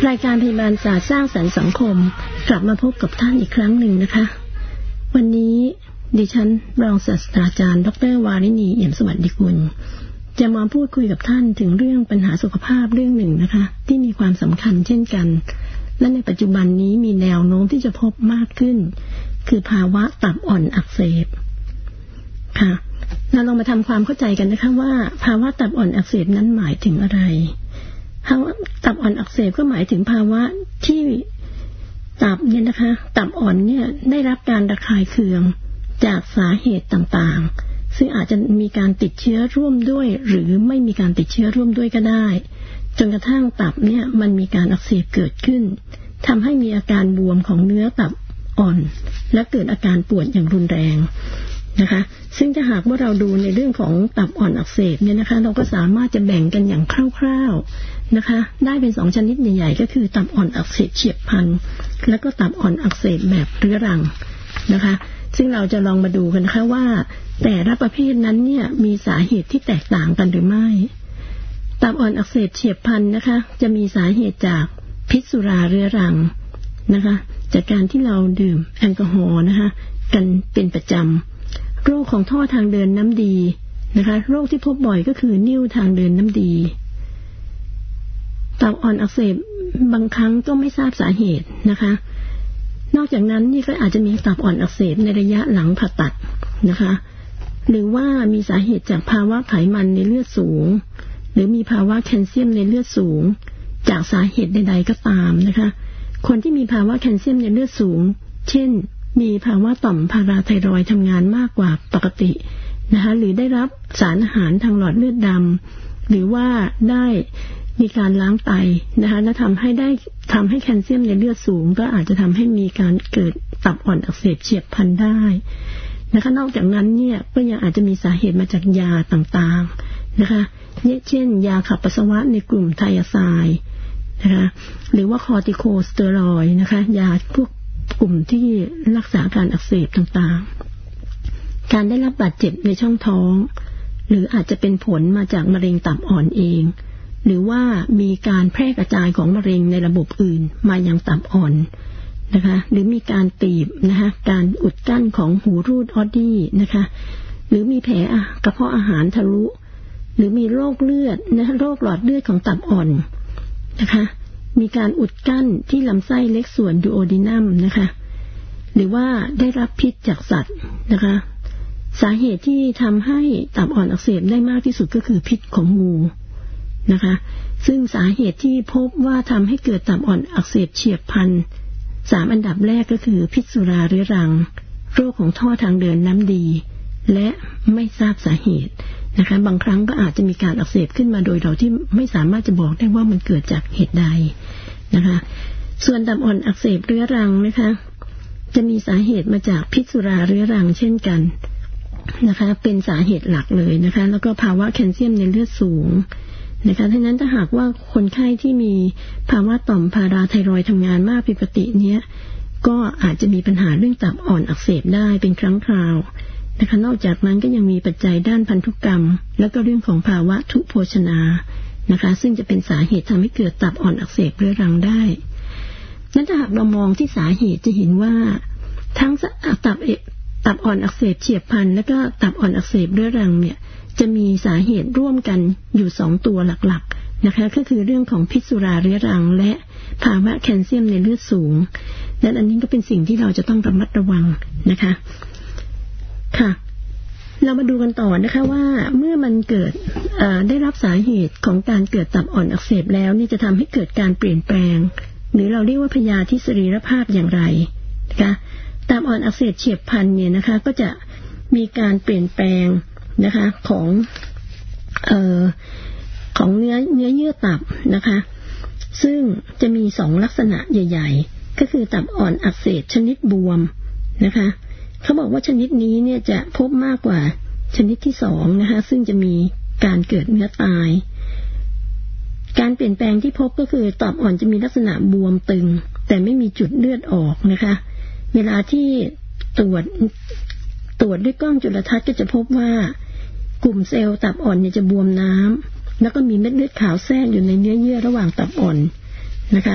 รายการพยาบาลศาสตร์สร้างสรรค์สังคมกลับมาพบกับท่านอีกครั้งหนึ่งนะคะวันนี้ดิฉันรองศาสตราจารย์ดร.วาริณีเอี่ยมสวัสดิกุลจะมาพูดคุยกับท่านถึงเรื่องปัญหาสุขภาพเรื่องหนึ่งนะคะที่มีความสำคัญเช่นกันและในปัจจุบันนี้มีแนวโน้มที่จะพบมากขึ้นคือภาวะตับอ่อนอักเสบค่ะเราลองมาทำความเข้าใจกันนะคะว่าภาวะตับอ่อนอักเสบนั้นหมายถึงอะไรภาวะตับอ่อนอักเสบก็หมายถึงภาวะที่ตับเนี่ยนะคะตับอ่อนเนี่ยได้รับการระคายเคืองจากสาเหตุต่างๆซึ่งอาจจะมีการติดเชื้อร่วมด้วยหรือไม่มีการติดเชื้อร่วมด้วยก็ได้จนกระทั่งตับเนี่ยมันมีการอักเสบเกิดขึ้นทำให้มีอาการบวมของเนื้อตับอ่อนและเกิดอาการปวดอย่างรุนแรงนะคะซึ่งถ้าหากว่าเราดูในเรื่องของตับอ่อนอักเสบเนี่ยนะคะเราก็สามารถจะแบ่งกันอย่างคร่าวๆนะคะได้เป็น2ชนิดใหญ่ๆก็คือตับอ่อนอักเสบเฉียบพลันแล้วก็ตับอ่อนอักเสบแบบเรื้อรังนะคะซึ่งเราจะลองมาดูกันนะคะว่าแต่ละประเภทนั้นเนี่ยมีสาเหตุที่แตกต่างกันหรือไม่ตับอ่อนอักเสบเฉียบพลันนะคะจะมีสาเหตุจากพิษสุราเรื้อรังนะคะจากการที่เราดื่มแอลกอฮอล์นะคะกันเป็นประจำโรคของท่อทางเดินน้ำดีนะคะโรคที่พบบ่อยก็คือนิ่วทางเดินน้ำดีตับอ่อนอักเสบบางครั้งก็ไม่ทราบสาเหตุนะคะนอกจากนั้นนี่ก็อาจจะมีตับอ่อนอักเสบในระยะหลังผ่าตัดนะคะหรือว่ามีสาเหตุจากภาวะไขมันในเลือดสูงหรือมีภาวะแคลเซียมในเลือดสูงจากสาเหตุใดๆก็ตามนะคะคนที่มีภาวะแคลเซียมในเลือดสูงเช่นมีภาวะต่อมพาราไทรอยด์ทำงานมากกว่าปกตินะคะหรือได้รับสารอาหารทางหลอดเลือดดำหรือว่าได้มีการล้างไตนะคะและทำให้แคลเซียมในเลือดสูงก็อาจจะทำให้มีการเกิดตับอ่อนอักเสบเฉียบพลันได้นะคะนอกจากนั้นเนี่ยก็ยังอาจจะมีสาเหตุมาจากยาต่างๆนะคะเช่นยาขับปัสสาวะในกลุ่มไทอาไซด์นะคะหรือว่าคอร์ติโคสเตียรอยด์นะคะยาพวกกลุ่มที่รักษาการอักเสบต่างๆการได้รับบาดเจ็บในช่องท้องหรืออาจจะเป็นผลมาจากมะเร็งตับอ่อนเองหรือว่ามีการแพร่กระจายของมะเร็งในระบบอื่นมายังตับอ่อนนะคะหรือมีการตีบนะคะการอุดกั้นของหูรูดออดดี้นะคะหรือมีแผลกระเพาะอาหารทะลุหรือมีโรคเลือดนะคะโรคหลอดเลือดของตับอ่อนนะคะมีการอุดกั้นที่ลำไส้เล็กส่วนดูโอดินัมนะคะหรือว่าได้รับพิษจากสัตว์นะคะสาเหตุที่ทำให้ตับอ่อนอักเสบได้มากที่สุดก็คือพิษของงูนะคะซึ่งสาเหตุที่พบว่าทำให้เกิดตับอ่อนอักเสบเฉียบพลัน3อันดับแรกก็คือพิษสุราเรื้อรังโรคของท่อทางเดินน้ำดีและไม่ทราบสาเหตุนะคะบางครั้งก็อาจจะมีการอักเสบขึ้นมาโดยเราที่ไม่สามารถจะบอกได้ว่ามันเกิดจากเหตุใดนะคะส่วนตับอ่อนอักเสบเรื้อรังนะคะจะมีสาเหตุมาจากพิษสุราเรื้อรังเช่นกันนะคะเป็นสาเหตุหลักเลยนะคะแล้วก็ภาวะแคลเซียมในเลือดสูงนะคะดังนั้นถ้าหากว่าคนไข้ที่มีภาวะต่อมพาราไทรอยด์ทำงานมากผิดปกติเนี้ยก็อาจจะมีปัญหาเรื่องตับอ่อนอักเสบได้เป็นครั้งคราวนะคะนอกจากนั้นก็ยังมีปัจจัยด้านพันธุกรรมแล้วก็เรื่องของภาวะทุพโภชนานะคะซึ่งจะเป็นสาเหตุทำให้เกิดตับอ่อนอักเสบเรื้อรังได้นั้นถ้าหากเรามองที่สาเหตุจะเห็นว่าทั้งตับอ่อนอักเสบเฉียบพลันและก็ตับอ่อนอักเสบเรื้อรังเนี่ยจะมีสาเหตุร่วมกันอยู่2ตัวหลักๆนะคะก็คือเรื่องของพิษสุราเรื้อรังและภาวะแคลเซียมในเลือดสูงและอันนี้ก็เป็นสิ่งที่เราจะต้องระมัดระวังนะคะค่ะเรามาดูกันต่อนะคะว่าเมื่อมันเกิดได้รับสาเหตุของการเกิดตับอ่อนอักเสบแล้วนี่จะทำให้เกิดการเปลี่ยนแปลงหรือเราเรียกว่าพยาธิสรีรภาพอย่างไรนะคะตับอ่อนอักเสบเฉียบพลันเนี่ยนะคะก็จะมีการเปลี่ยนแปลงนะคะของเนื้อเยื่อตับนะคะซึ่งจะมี2ลักษณะใหญ่ๆก็คือตับอ่อนอักเสบชนิดบวมนะคะเขาบอกว่าชนิดนี้เนี่ยจะพบมากกว่าชนิดที่2นะคะซึ่งจะมีการเกิดเนื้อตายการเปลี่ยนแปลงที่พบก็คือตับอ่อนจะมีลักษณะบวมตึงแต่ไม่มีจุดเลือดออกนะคะเวลาที่ตรวจด้วยกล้องจุลทรรศน์ก็จะพบว่ากลุ่มเซลล์ตับอ่อนเนี่ยจะบวมน้ำแล้วก็มีเม็ดเลือดขาวแทรกอยู่ในเนื้อเยื่อระหว่างตับอ่อนนะคะ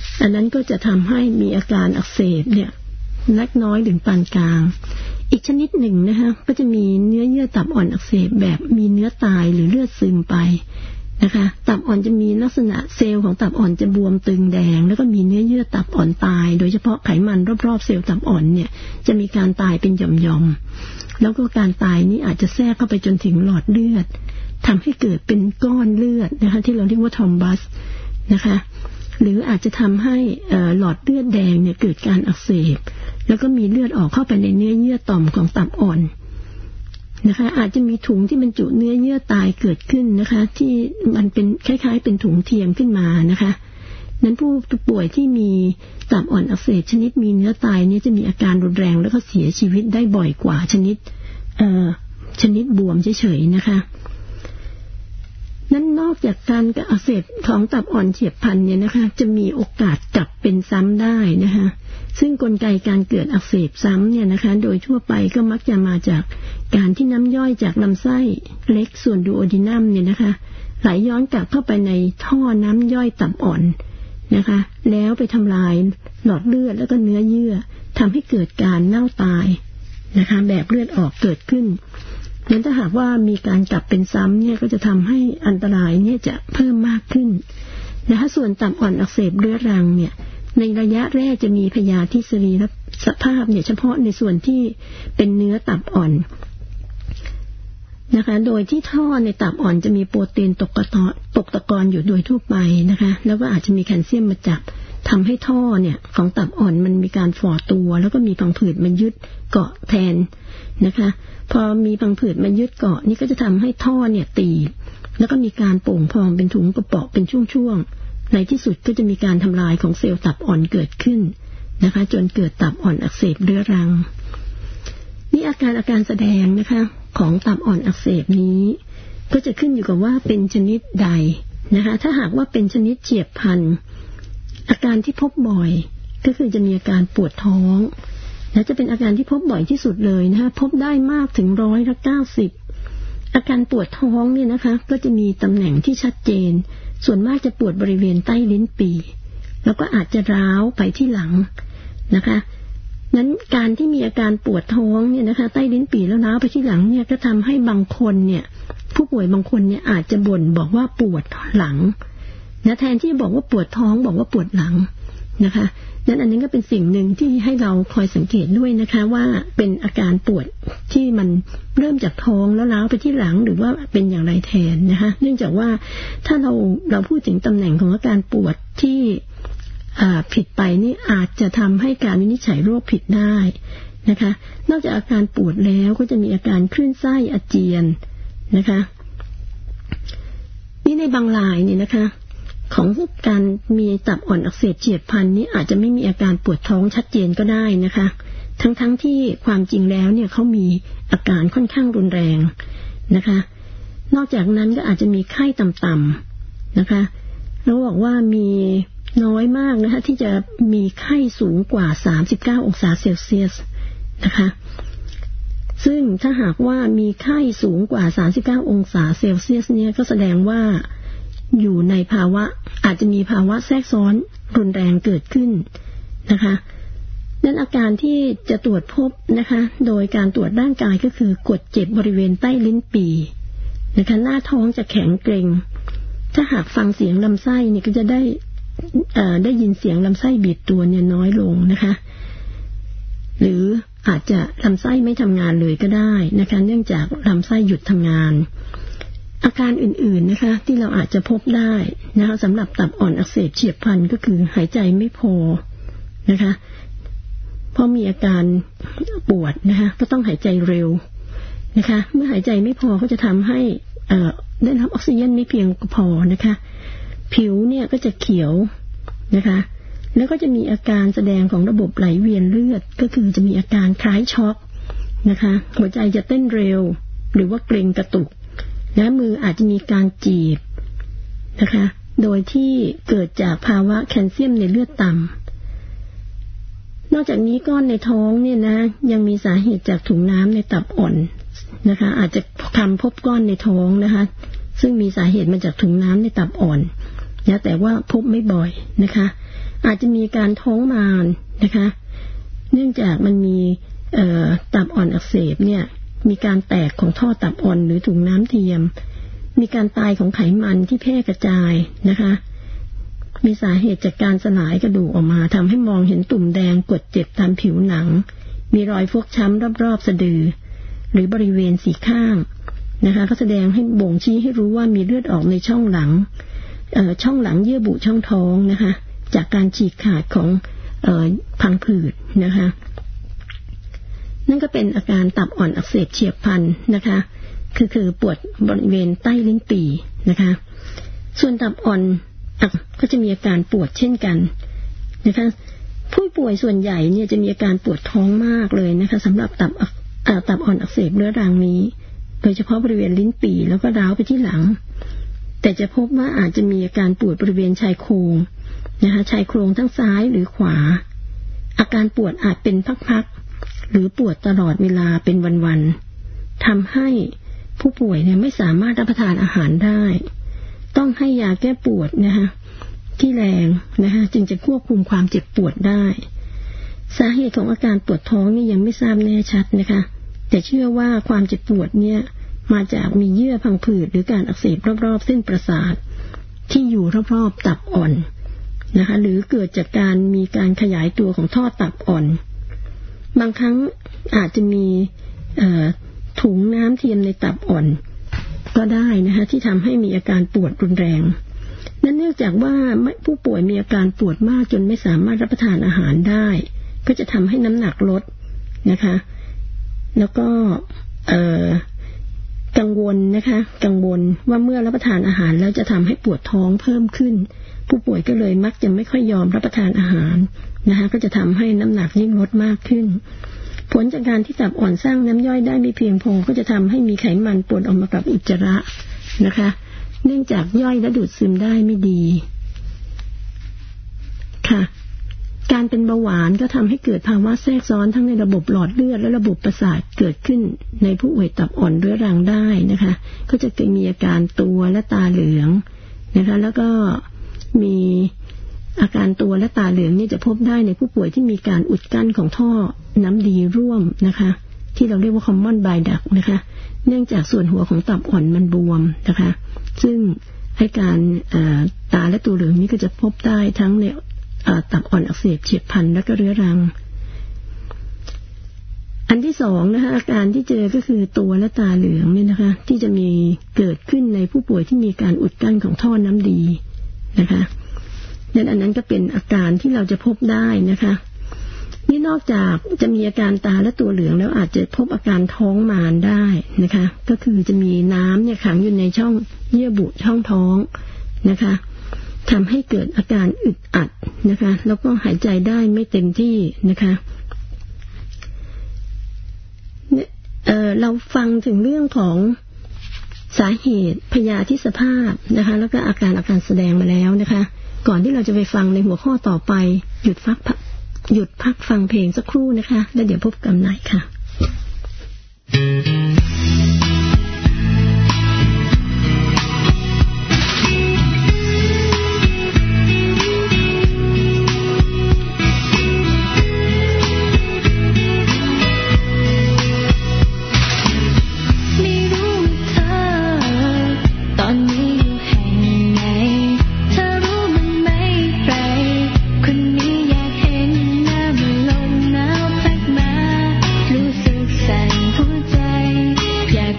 อันนั้นก็จะทำให้มีอาการอักเสบเนี่ยเล็กน้อยถึงปานกลางอีกชนิดหนึ่งนะคะก็จะมีเนื้อเยื่อตับอ่อนอักเสบแบบมีเนื้อตายหรือเลือดซึมไปนะคะตับอ่อนจะมีลักษณะเซลล์ของตับอ่อนจะบวมตึงแดงแล้วก็มีเนื้อเยื่อตับอ่อนตายโดยเฉพาะไขมันรอบๆเซลล์ตับอ่อนเนี่ยจะมีการตายเป็นหย่อมๆแล้วก็การตายนี้อาจจะแทรกเข้าไปจนถึงหลอดเลือดทำให้เกิดเป็นก้อนเลือดนะคะที่เราเรียกว่าทรอมบัสนะคะหรืออาจจะทำให้หลอดเลือดแดงเนี่ยเกิดการอักเสบแล้วก็มีเลือดออกเข้าไปในเนื้อเยื่อต่อมของตับอ่อนนะคะอาจจะมีถุงที่บรรจุเนื้อเยื่อตายเกิดขึ้นนะคะที่มันเป็นคล้ายๆเป็นถุงเทียมขึ้นมานะคะนั้นผู้ป่วยที่มีตับอ่อนอักเสบชนิดมีเนื้อตายนี้จะมีอาการรุนแรงแล้วก็เสียชีวิตได้บ่อยกว่าชนิดบวมเฉยๆนะคะนั้นนอกจากการอักเสบของตับอ่อนเฉียบพลันเนี่ยนะคะจะมีโอกาสกลับเป็นซ้ำได้นะคะซึ่งกลไกการเกิดอักเสบซ้ำเนี่ยนะคะโดยทั่วไปก็มักจะมาจากการที่น้ำย่อยจากลำไส้เล็กส่วนดูโอดินัมเนี่ยนะคะไหลย้อนกลับเข้าไปในท่อน้ำย่อยตับอ่อนนะคะแล้วไปทำลายหลอดเลือดแล้วก็เนื้อเยื่อทำให้เกิดการเน่าตายนะคะแบบเลือดออกเกิดขึ้นนั้นถ้าหากว่ามีการกลับเป็นซ้ำเนี่ยก็จะทำให้อันตรายเนี่ยจะเพิ่มมากขึ้นนะคะส่วนตับอ่อนอักเสบเรื้อรังเนี่ยในระยะแรกจะมีพยาธิสรีรสภาพเนี่ยเฉพาะในส่วนที่เป็นเนื้อตับอ่อนนะคะโดยที่ท่อในตับอ่อนจะมีโปรตีนตกตะกอนอยู่โดยทั่วไปนะคะแล้วก็อาจจะมีแคลเซียมมาจับทำให้ท่อเนี่ยของตับอ่อนมันมีการฝ่อตัวแล้วก็มีพังผืดมันยึดเกาะแทนนะคะพอมีพังผืดมันยึดเกาะนี่ก็จะทำให้ท่อเนี่ยตีบแล้วก็มีการโป่งพองเป็นถุงกระเปาะเป็นช่วงๆในที่สุดก็จะมีการทำลายของเซลล์ตับอ่อนเกิดขึ้นนะคะจนเกิดตับอ่อนอักเสบเรื้อรังนี่อาการแสดงนะคะของตับอ่อนอักเสบนี้ก็จะขึ้นอยู่กับว่าเป็นชนิดใดนะคะถ้าหากว่าเป็นชนิดเฉียบพลันอาการที่พบบ่อยก็คือจะมีอาการปวดท้องและจะเป็นอาการที่พบบ่อยที่สุดเลยนะคะพบได้มากถึง90%อาการปวดท้องเนี่ยนะคะก็จะมีตำแหน่งที่ชัดเจนส่วนมากจะปวดบริเวณใต้ลิ้นปี่แล้วก็อาจจะร้าวไปที่หลังนะคะนั้นการที่มีอาการปวดท้องเนี่ยนะคะใต้ลิ้นปี่แล้วร้าวไปที่หลังเนี่ยก็ทำให้บางคนเนี่ยผู้ป่วยบางคนเนี่ยอาจจะบ่นบอกว่าปวดหลังนะแทนที่บอกว่าปวดท้องบอกว่าปวดหลังนะคะนั้นอันนี้ก็เป็นสิ่งหนึ่งที่ให้เราคอยสังเกตด้วยนะคะว่าเป็นอาการปวดที่มันเริ่มจากท้องแล้วล้าวไปที่หลังหรือว่าเป็นอย่างไรแทนนะคะเนื่องจากว่าถ้าเราพูดถึงตำแหน่งของอาการปวดที่ผิดไปนี่อาจจะทำให้การวินิจฉัยโรคผิดได้นะคะนอกจากอาการปวดแล้วก็จะมีอาการคลื่นไส้อาเจียนนะคะนี่ในบางรายเนี่ยนะคะของการมีตับอ่อนอักเสบเฉียบพลันนี้อาจจะไม่มีอาการปวดท้องชัดเจนก็ได้นะคะทั้งที่ความจริงแล้วเนี่ยเขามีอาการค่อนข้างรุนแรงนะคะนอกจากนั้นก็อาจจะมีไข้ต่ำๆนะคะแล้วบอกว่ามีน้อยมากนะคะที่จะมีไข้สูงกว่า39องศาเซลเซียสนะคะซึ่งถ้าหากว่ามีไข้สูงกว่า39องศาเซลเซียสเนี่ยก็แสดงว่าอยู่ในภาวะอาจจะมีภาวะแทรกซ้อนรุนแรงเกิดขึ้นนะคะนั้นอาการที่จะตรวจพบนะคะโดยการตรวจร่างกายก็คือกดเจ็บบริเวณใต้ลิ้นปี่นะคะหน้าท้องจะแข็งเกร็งถ้าหากฟังเสียงลำไส้เนี่ยก็จะได้ยินเสียงลำไส้บีบตัวเนี่ยน้อยลงนะคะหรืออาจจะลำไส้ไม่ทำงานเลยก็ได้นะคะเนื่องจากลำไส้หยุดทำงานอาการอื่นๆนะคะที่เราอาจจะพบได้นะคะสำหรับตับอ่อนอักเสบเฉียบพลันก็คือหายใจไม่พอนะคะเพราะมีอาการปวดนะคะก็ต้องหายใจเร็วนะคะเมื่อหายใจไม่พอก็จะทำให้ได้รับออกซิเจนไม่เพียงพอนะคะผิวเนี่ยก็จะเขียวนะคะแล้วก็จะมีอาการแสดงของระบบไหลเวียนเลือดก็คือจะมีอาการคล้ายช็อกนะคะหัวใจจะเต้นเร็วหรือว่าเกร็งกระตุกและมืออาจจะมีการจีบนะคะโดยที่เกิดจากภาวะแคลเซียมในเลือดต่ำนอกจากนี้ก้อนในท้องเนี่ยนะยังมีสาเหตุจากถุงน้ำในตับอ่อนนะคะอาจจะพบก้อนในท้องนะคะซึ่งมีสาเหตุมาจากถุงน้ำในตับอ่อนนะแต่ว่าพบไม่บ่อยนะคะอาจจะมีการท้องมารนะคะเนื่องจากมันมีตับอ่อนอักเสบเนี่ยมีการแตกของท่อตับอ่อนหรือถุงน้ำเทียมมีการตายของไขมันที่แพร่กระจายนะคะมีสาเหตุจากการสลายกระดูกออกมาทำให้มองเห็นตุ่มแดงกดเจ็บตามผิวหนังมีรอยฟกช้ำรอบๆสะดือหรือบริเวณสีข้างนะคะก็แสดงให้บ่งชี้ให้รู้ว่ามีเลือดออกในช่องหลังเยื่อบุช่องท้องนะคะจากการฉีกขาดของพังผืดนะคะนั่นก็เป็นอาการตับอ่อนอักเสบเฉียบพลันนะคะคือปวดบริเวณใต้ลิ้นปี่นะคะส่วนตับอ่อนก็จะมีอาการปวดเช่นกันนะคะผู้ป่วยส่วนใหญ่เนี่ยจะมีอาการปวดท้องมากเลยนะคะสำหรับตับอ่อนอักเสบเรื้อรังนี้โดยเฉพาะบริเวณลิ้นปี่แล้วก็ร้าวไปที่หลังแต่จะพบว่าอาจจะมีอาการปวดบริเวณชายโครงนะคะชายโครงทั้งซ้ายหรือขวาอาการปวดอาจเป็นพักๆหรือปวดตลอดเวลาเป็นวันๆทำให้ผู้ป่วยเนี่ยไม่สามารถรับประทานอาหารได้ต้องให้ยาแก้ปวดนะคะที่แรงนะคะจึงจะควบคุมความเจ็บปวดได้สาเหตุของอาการปวดท้องนี่ยังไม่ทราบแน่ชัดนะคะแต่เชื่อว่าความเจ็บปวดเนี่ยมาจากมีเยื่อพังผืดหรือการอักเสบรอบๆเส้นประสาทที่อยู่รอบๆตับอ่อนนะคะหรือเกิดจากการมีการขยายตัวของท่อตับอ่อนบางครั้งอาจจะมีถุงน้ำเทียมในตับอ่อนก็ได้นะคะที่ทำให้มีอาการปวดรุนแรงนั่นเนื่องจากว่าผู้ป่วยมีอาการปวดมากจนไม่สามารถรับประทานอาหารได้ก็จะทำให้น้ำหนักลดนะคะแล้วก็กังวลว่าเมื่อรับประทานอาหารแล้วจะทำให้ปวดท้องเพิ่มขึ้นผู้ป่วยก็เลยมักจะไม่ค่อยยอมรับประทานอาหารนะคะก็จะทำให้น้ำหนักยิ่งลดมากขึ้นผลจากการที่ตับอ่อนสร้างน้ำย่อยได้ไม่เพียงพอก็จะทำให้มีไขมันปนออกมากับอุจจาระนะคะเนื่องจากย่อยและดูดซึมได้ไม่ดีค่ะการเป็นเบาหวานก็ทำให้เกิดภาวะแทรกซ้อนทั้งในระบบหลอดเลือดและระบบประสาทเกิดขึ้นในผู้ป่วยตับอ่อนเรื้อรังได้นะคะก็จะมีอาการตัวและตาเหลืองนะคะแล้วก็มีอาการตัวและตาเหลืองนี่จะพบได้ในผู้ป่วยที่มีการอุดกั้นของท่อน้ำดีร่วมนะคะที่เราเรียกว่า common bile duct นะคะเนื่องจากส่วนหัวของตับอ่อนมันบวมนะคะซึ่งให้การตาและตัวเหลืองนี้ก็จะพบได้ทั้งในตับอ่อนอักเสบเฉียบพลันและก็เรื้อรังอันที่สองนะคะอาการที่เจอก็คือตัวและตาเหลืองเนี่ยนะคะที่จะมีเกิดขึ้นในผู้ป่วยที่มีการอุดกั้นของท่อน้ำดีนะคะนั่นอันนั้นก็เป็นอาการที่เราจะพบได้นะคะนี่นอกจากจะมีอาการตาและตัวเหลืองแล้วอาจจะพบอาการท้องมารได้นะคะก็คือจะมีน้ำเนี่ยขังอยู่ในช่องเยื่อบุช่องท้องนะคะทำให้เกิดอาการอึดอัดนะคะแล้วก็หายใจได้ไม่เต็มที่นะคะเราฟังถึงเรื่องของสาเหตุพยาธิสภาพนะคะแล้วก็อาการแสดงมาแล้วนะคะก่อนที่เราจะไปฟังในหัวข้อต่อไปหยุดพักฟังเพลงสักครู่นะคะแล้วเดี๋ยวพบกันใหม่ค่ะอยาก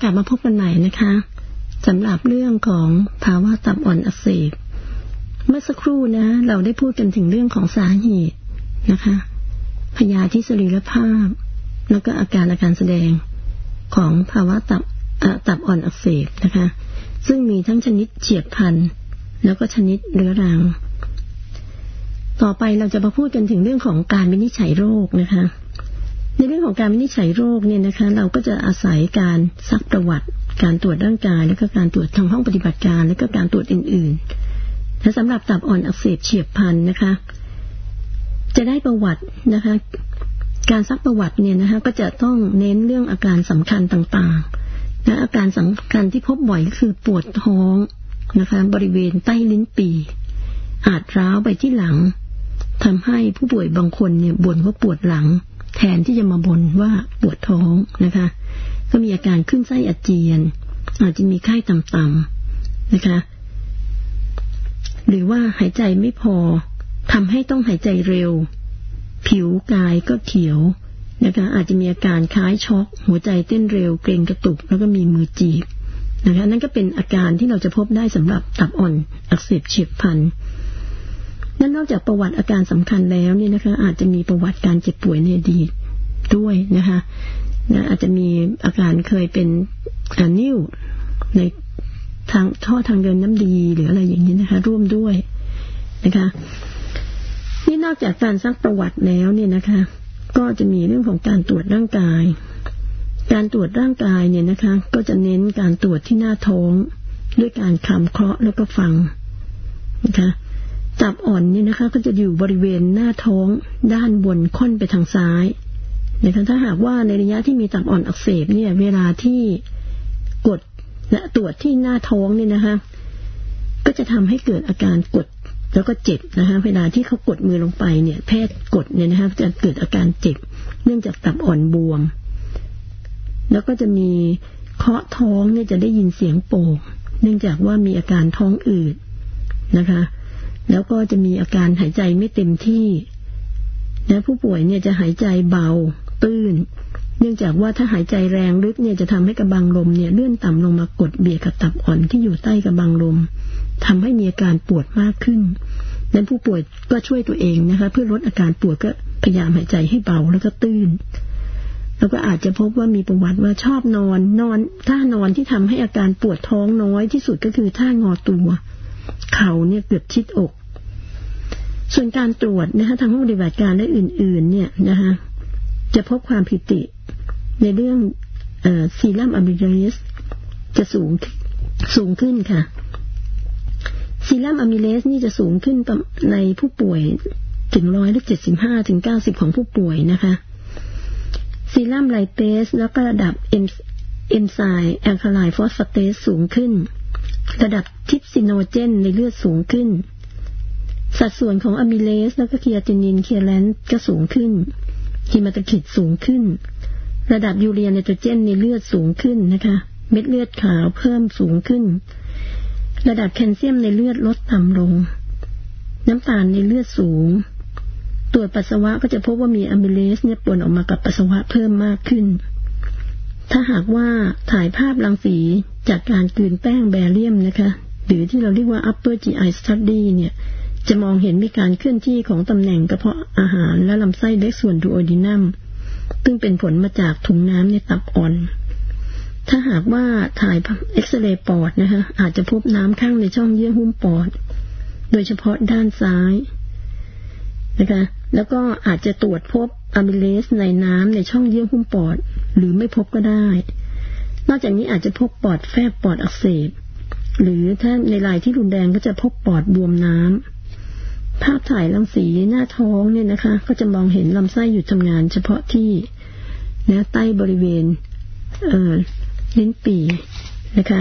กลับมาพบกันใหม่นะคะสำหรับเรื่องของภาวะตับอ่อนอักเสบเมื่อสักครู่นะเราได้พูดกันถึงเรื่องของสาเหตุนะคะพยาธิสรีรภาพแล้วก็อาการแสดงของภาวะตับอ่อนอักเสบนะคะซึ่งมีทั้งชนิดเฉียบพลันแล้วก็ชนิดเรื้อรังต่อไปเราจะมาพูดกันถึงเรื่องของการวินิจฉัยโรคนะคะในเรื่องของการวินิจฉัยโรคเนี่ยนะคะเราก็จะอาศัยการซักประวัติการตรวจร่างกายแล้วก็การตรวจทางห้องปฏิบัติการแล้วก็การตรวจอื่นๆและสำหรับตับอ่อนอักเสบเฉียบพลันนะคะจะได้ประวัตินะคะการซักประวัติเนี่ยนะคะก็จะต้องเน้นเรื่องอาการสำคัญต่างๆและอาการสำคัญที่พบบ่อยก็คือปวดท้องนะคะบริเวณใต้ลิ้นปี่อาจร้าวไปที่หลังทำให้ผู้ป่วยบางคนเนี่ยบ่นว่าปวดหลังแทนที่จะมาบ่นว่าปวดท้องนะคะก็มีอาการขึ้นไส้อาเจียนอาจจะมีไข้ต่ำๆนะคะหรือว่าหายใจไม่พอทำให้ต้องหายใจเร็วผิวกายก็เขียวนะคะอาจจะมีอาการคล้ายช็อกหัวใจเต้นเร็วเกร็งกระตุกแล้วก็มีมือจีบนะคะนั่นก็เป็นอาการที่เราจะพบได้สำหรับตับอ่อนอักเสบเฉียบพลันนั่นนอกจากประวัติอาการสำคัญแล้วเนี่ยนะคะอาจจะมีประวัติการเจ็บป่วยในอดีตด้วยนะคะอาจจะมีอาการเคยเป็นนิ่วในทางท่อทางเดินน้ำดีหรืออะไรอย่างนี้นะคะร่วมด้วยนะคะนี่นอกจากการซักประวัติแล้วเนี่ยนะคะก็จะมีเรื่องของการตรวจร่างกายการตรวจร่างกายเนี่ยนะคะก็จะเน้นการตรวจที่หน้าท้องด้วยการคลำเคราะห์แล้วก็ฟังนะคะตับอ่อนเนี่ยนะคะก็จะอยู่บริเวณหน้าท้องด้านบนค่อนไปทางซ้ายนะคะถ้าหากว่าในระยะที่มีตับอ่อนอักเสบเนี่ยเวลาที่กดและตรวจที่หน้าท้องเนี่ยนะคะก็จะทำให้เกิดอาการกดแล้วก็เจ็บนะคะเวลาที่เขากดมือลงไปเนี่ยแพทย์กดเนี่ยนะคะจะเกิดอาการเจ็บเนื่องจากตับอ่อนบวมแล้วก็จะมีเคาะท้องเนี่ยจะได้ยินเสียงโป่งเนื่องจากว่ามีอาการท้องอืดนะคะแล้วก็จะมีอาการหายใจไม่เต็มที่และผู้ป่วยเนี่ยจะหายใจเบาตื้นเนื่องจากว่าถ้าหายใจแรงลึกเนี่ยจะทำให้กระบังลมเนี่ยเลื่อนต่ำลงมากดเบียดกับตับอ่อนที่อยู่ใต้กระบังลมทำให้มีอาการปวดมากขึ้นดังนั้นผู้ป่วยก็ช่วยตัวเองนะคะเพื่อลดอาการปวดก็พยายามหายใจให้เบาแล้วก็ตื้นแล้วก็อาจจะพบว่ามีประวัติว่าชอบนอนท่านอนที่ทำให้อาการปวดท้องน้อยที่สุดก็คือท่างอตัวเข่าเนี่ยเกือบชิดอกส่วนการตรวจนะคะทางห้องปฏิบัติการและอื่นๆเนี่ยนะคะจะพบความผิดปกติในเรื่องซีรัมอะมิเลสจะสูงขึ้นค่ะซีรัมอะมิเลสนี่จะสูงขึ้นในผู้ป่วยถึง175 ถึง 90ของผู้ป่วยนะคะซีรัมไลเปสแล้วก็ระดับเอนไซม์แอลคาไลน์ฟอสฟาเตสสูงขึ้นระดับทริปซิโนเจนในเลือดสูงขึ้นสัดส่วนของอะมิเลสแล้วก็คีอาตินินเคแลนต์ก็สูงขึ้นฮีมาตาคิดสูงขึ้นระดับยูเรียไนโตรเจนในเลือดสูงขึ้นนะคะเม็ดเลือดขาวเพิ่มสูงขึ้นระดับแคลเซียมในเลือดลดต่ำลงน้ำตาลในเลือดสูงตรวจปัสสาวะก็จะพบว่ามีอะมิเลสเนี่ยปนออกมากับปัสสาวะเพิ่มมากขึ้นถ้าหากว่าถ่ายภาพรังสีจากการกลืนแป้งแบเรียมนะคะหรือที่เราเรียกว่า upper GI study เนี่ยจะมองเห็นมีการเคลื่อนที่ของตำแหน่งกระเพาะอาหารและลำไส้เล็กส่วนดูโอดินัมซึ่งเป็นผลมาจากถุงน้ำในตับอ่อนถ้าหากว่าถ่ายเอ็กซเรย์ปอดนะคะอาจจะพบน้ำข้างในช่องเยื่อหุ้มปอดโดยเฉพาะด้านซ้ายนะคะแล้วก็อาจจะตรวจพบอะมิเลสในน้ำในช่องเยื่อหุ้มปอดหรือไม่พบก็ได้นอกจากนี้อาจจะพบปอดแฟบปอดอักเสบหรือถ้าในรายที่รุนแรงก็จะพบปอดบวมน้ำภาพถ่ายรังสีหน้าท้องเนี่ยนะคะก็จะมองเห็นลำไส้หยุดทำงานเฉพาะที่นะใต้บริเวณลิ้นปี่นะคะ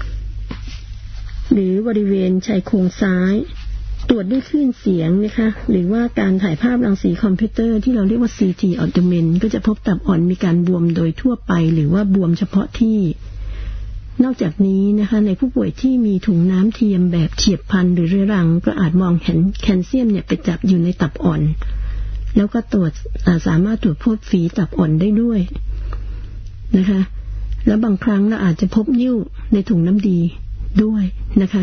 หรือบริเวณชายโครงซ้ายตรวจด้วยคลื่นเสียงนะคะหรือว่าการถ่ายภาพรังสีคอมพิวเตอร์ที่เราเรียกว่า CT abdomen ก็จะพบตับอ่อนมีการบวมโดยทั่วไปหรือว่าบวมเฉพาะที่นอกจากนี้นะคะในผู้ป่วยที่มีถุงน้ำเทียมแบบเฉียบพลันหรือเรื้อรังก็อาจมองเห็นแคลเซียมเนี่ยไปจับอยู่ในตับอ่อนแล้วก็สามารถตรวจพบฝีตับอ่อนได้ด้วยนะคะแล้วบางครั้งเราอาจจะพบนิ่วในถุงน้ำดีด้วยนะคะ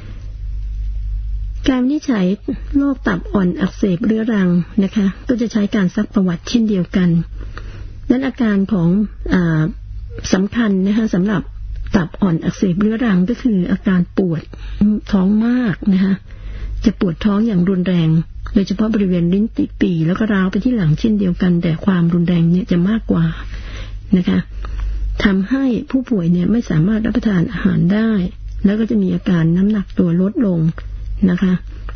การวินิจฉัยโรคตับอ่อนอักเสบเรื้อรังนะคะก็จะใช้การซักประวัติเช่นเดียวกันนั้นอาการของสำคัญนะคะสำหรับตับอ่อนอักเสบเรื้อรังก็คืออาการปวดท้องมากนะคะจะปวดท้องอย่างรุนแรงโดยเฉพาะบริเวณลิ้นปี่แล้วก็ร้าวไปที่หลังเช่นเดียวกันแต่ความรุนแรงเนี่ยจะมากกว่านะคะทำให้ผู้ป่วยเนี่ยไม่สามารถรับประทานอาหารได้แล้วก็จะมีอาการน้ำหนักตัวลดลงนะคะ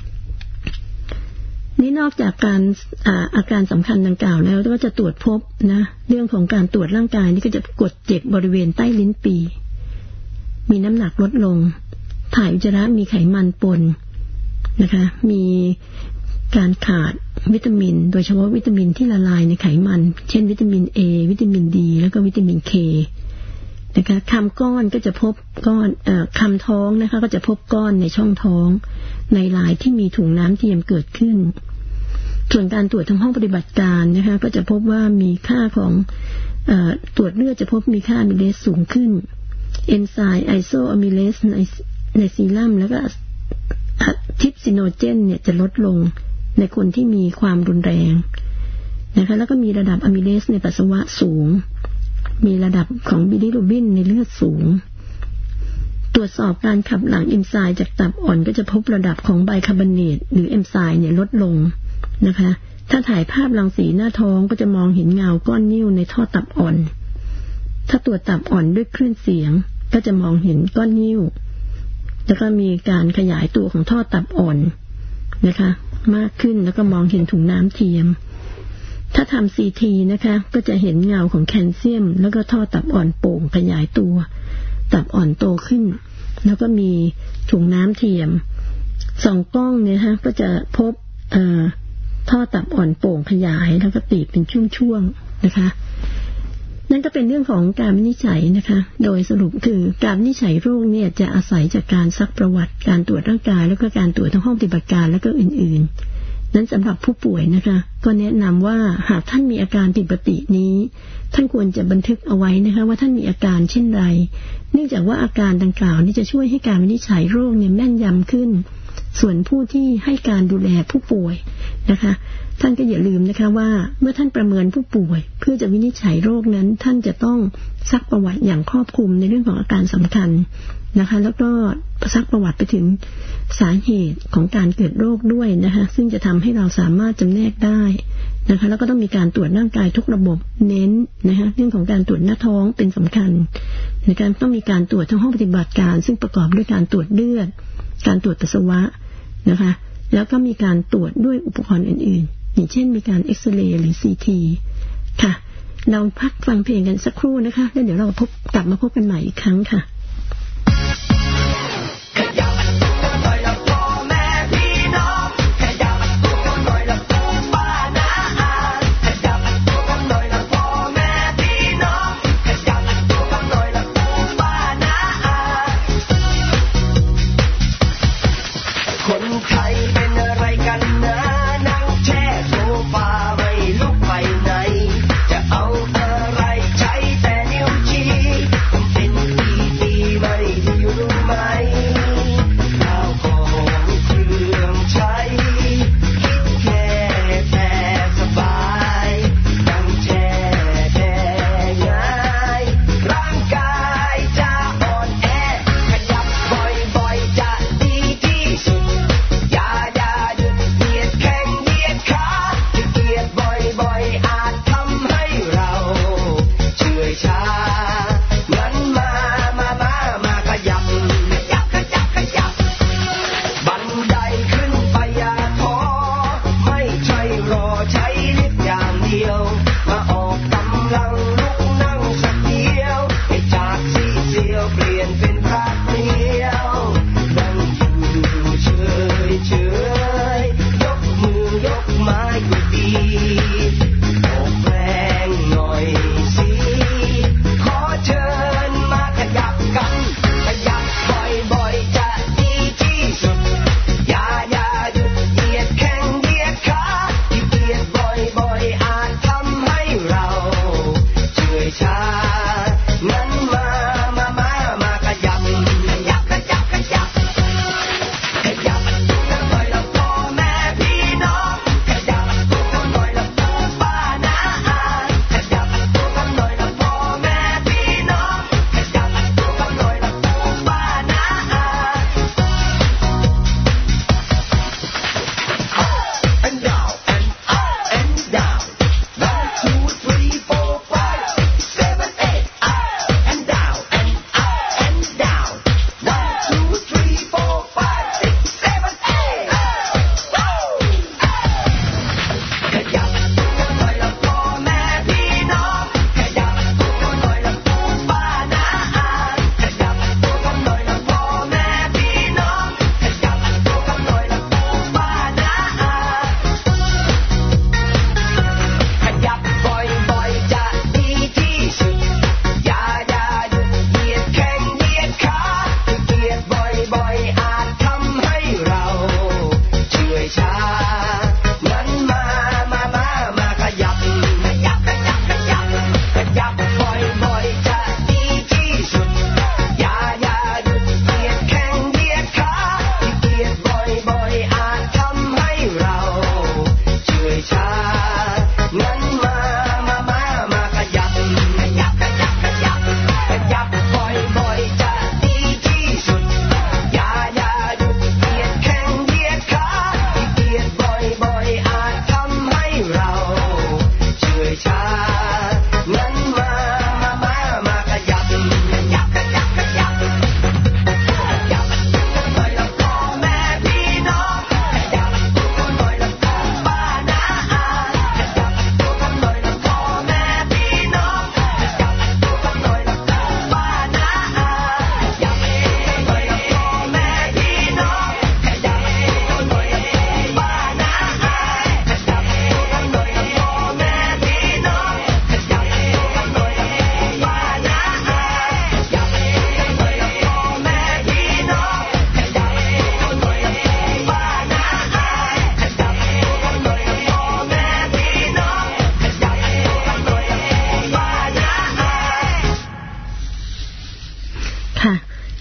นี่นอกจากอาการสำคัญดังกล่าวแล้วก็จะตรวจพบนะเรื่องของการตรวจร่างกายนี่ก็จะกดเจ็บบริเวณใต้ลิ้นปี่มีน้ำหนักลดลงถ่ายอุจจาระมีไขมันปนนะคะมีการขาดวิตามินโดยเฉพาะวิตามินที่ละลายในไขมันเช่นวิตามิน A วิตามิน D แล้วก็วิตามิน K นะคะคำก้อนก็จะพบก้อนคำท้องนะคะก็จะพบก้อนในช่องท้องในลายที่มีถุงน้ำเทียมเกิดขึ้นส่วนการตรวจทางห้องปฏิบัติการนะคะก็จะพบว่ามีค่าของตรวจเลือดจะพบมีค่าอะมิเลสสูงขึ้นเอนไซม์ไอโซอะมิเลสในซีรัมแล้วก็ทิปซิโนเจนเนี่ยจะลดลงในคนที่มีความรุนแรงนะคะแล้วก็มีระดับอะมิเลสในปัสสาวะสูงมีระดับของบิลิรูบินในเลือดสูงตรวจสอบการขับหลั่งเอนไซม์จากตับอ่อนก็จะพบระดับของไบคาร์บอเนตหรือเอนไซม์เนี่ยลดลงนะคะถ้าถ่ายภาพรังสีหน้าท้องก็จะมองเห็นเงาก้อนนิ่วในท่อตับอ่อนถ้าตรวจตับอ่อนด้วยคลื่นเสียงก็จะมองเห็นก้อนนิ่วแล้วก็มีการขยายตัวของท่อตับอ่อนนะคะมากขึ้นแล้วก็มองเห็นถุงน้ำเทียมถ้าทำ CT นะคะก็จะเห็นเงาของแคลเซียมแล้วก็ท่อตับอ่อนโป่งขยายตัวตับอ่อนโตขึ้นแล้วก็มีถุงน้ำเทียมส่องกล้องเนี่ยฮะก็จะพบท่อตับอ่อนโป่งขยายแล้วก็ตีบเป็นช่วงๆนะคะนั่นก็เป็นเรื่องของการวินิจฉัยนะคะโดยสรุปคือการวินิจฉัยโรคเนี่ยจะอาศัยจากการซักประวัติการตรวจร่างกายแล้วก็การตรวจทางห้องปฏิบัติการแล้วก็อื่นๆนั้นสำหรับผู้ป่วยนะคะก็แนะนำว่าหากท่านมีอาการผิดปกตินี้ท่านควรจะบันทึกเอาไว้นะคะว่าท่านมีอาการเช่นไรเนื่องจากว่าอาการดังกล่าวนี้จะช่วยให้การวินิจฉัยโรคเนี่ยแม่นยำขึ้นส่วนผู้ที่ให้การดูแลผู้ป่วยนะคะท่านก็อย่าลืมนะคะว่าเมื่อท่านประเมินผู้ป่วยเพื่อจะวินิจฉัยโรคนั้นท่านจะต้องซักประวัติอย่างครอบคลุมในเรื่องของอาการสำคัญนะคะแล้วก็ซักประวัติไปถึงสาเหตุของการเกิดโรคด้วยนะคะซึ่งจะทำให้เราสามารถจำแนกได้นะคะแล้วก็ต้องมีการตรวจร่างกายทุกระบบเน้นนะคะเรื่องของการตรวจหน้าท้องเป็นสำคัญในการต้องมีการตรวจทั้งห้องปฏิบัติการซึ่งประกอบด้วยการตรวจเลือดการตรวจปัสสาวะนะคะแล้วก็มีการตรวจด้วยอุปกรณ์อื่นๆอย่างเช่นมีการเอ็กซเรย์หรือ CT ค่ะเราพักฟังเพลงกันสักครู่นะคะแล้วเดี๋ยวเรากลับมาพบกันใหม่อีกครั้งค่ะจะเอาอะไรใช้แต่นิ้วชี้เป็น